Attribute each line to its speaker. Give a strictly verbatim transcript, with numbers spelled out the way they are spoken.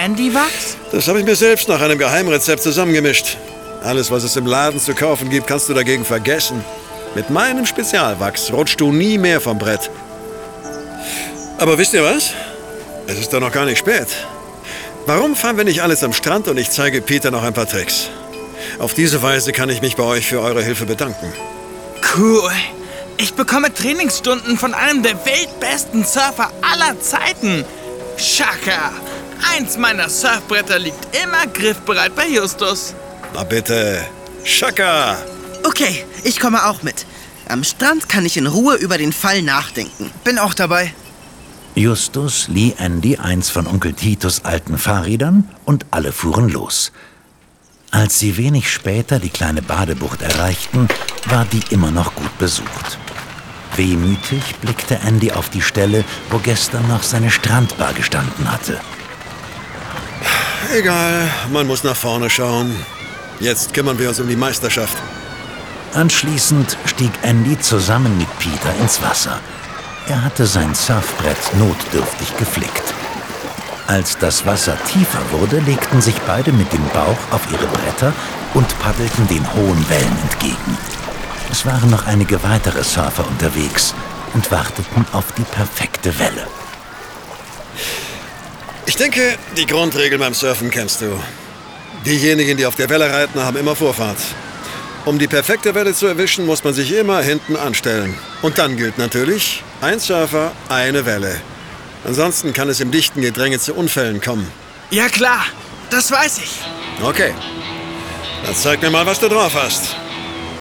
Speaker 1: Andy-Wachs?
Speaker 2: Das habe ich mir selbst nach einem Geheimrezept zusammengemischt. Alles, was es im Laden zu kaufen gibt, kannst du dagegen vergessen. Mit meinem Spezialwachs rutschst du nie mehr vom Brett. Aber wisst ihr was? Es ist doch noch gar nicht spät. Warum fahren wir nicht alles am Strand und ich zeige Peter noch ein paar Tricks? Auf diese Weise kann ich mich bei euch für eure Hilfe bedanken.
Speaker 1: Cool. Ich bekomme Trainingsstunden von einem der weltbesten Surfer aller Zeiten. Chaka. Eins meiner Surfbretter liegt immer griffbereit bei Justus.
Speaker 2: Na bitte. Chaka.
Speaker 3: Okay, ich komme auch mit. Am Strand kann ich in Ruhe über den Fall nachdenken. Bin auch dabei.
Speaker 4: Justus lieh Andy eins von Onkel Titus alten Fahrrädern und alle fuhren los. Als sie wenig später die kleine Badebucht erreichten, war die immer noch gut besucht. Wehmütig blickte Andy auf die Stelle, wo gestern noch seine Strandbar gestanden hatte.
Speaker 2: Egal, man muss nach vorne schauen. Jetzt kümmern wir uns um die Meisterschaft.
Speaker 4: Anschließend stieg Andy zusammen mit Peter ins Wasser. Er hatte sein Surfbrett notdürftig geflickt. Als das Wasser tiefer wurde, legten sich beide mit dem Bauch auf ihre Bretter und paddelten den hohen Wellen entgegen. Es waren noch einige weitere Surfer unterwegs und warteten auf die perfekte Welle.
Speaker 2: Ich denke, die Grundregel beim Surfen kennst du. Diejenigen, die auf der Welle reiten, haben immer Vorfahrt. Um die perfekte Welle zu erwischen, muss man sich immer hinten anstellen. Und dann gilt natürlich, ein Surfer, eine Welle. Ansonsten kann es im dichten Gedränge zu Unfällen kommen.
Speaker 1: Ja klar, das weiß ich.
Speaker 2: Okay, dann zeig mir mal, was du drauf hast.